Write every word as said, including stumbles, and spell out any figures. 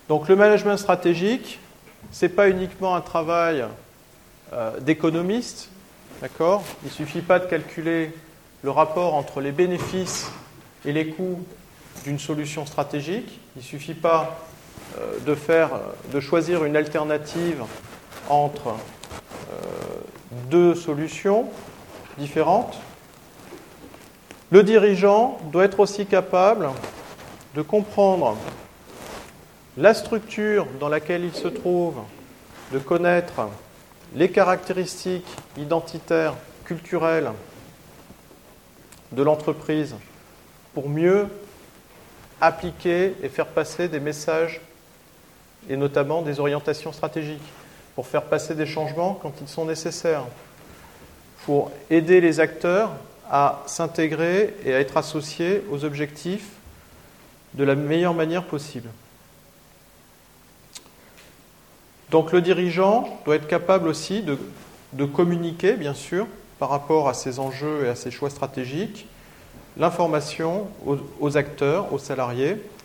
Donc le management stratégique, ce n'est pas uniquement un travail euh, d'économiste, d'accord ? Il ne suffit pas de calculer le rapport entre les bénéfices et les coûts d'une solution stratégique. Il ne suffit pas euh, de, faire, de choisir une alternative entre euh, deux solutions différentes. Le dirigeant doit être aussi capable de comprendre la structure dans laquelle il se trouve, de connaître les caractéristiques identitaires, culturelles de l'entreprise pour mieux appliquer et faire passer des messages et notamment des orientations stratégiques, pour faire passer des changements quand ils sont nécessaires, pour aider les acteurs à s'intégrer et à être associés aux objectifs de la meilleure manière possible. Donc le dirigeant doit être capable aussi de, de communiquer, bien sûr, par rapport à ses enjeux et à ses choix stratégiques, l'information aux, aux acteurs, aux salariés,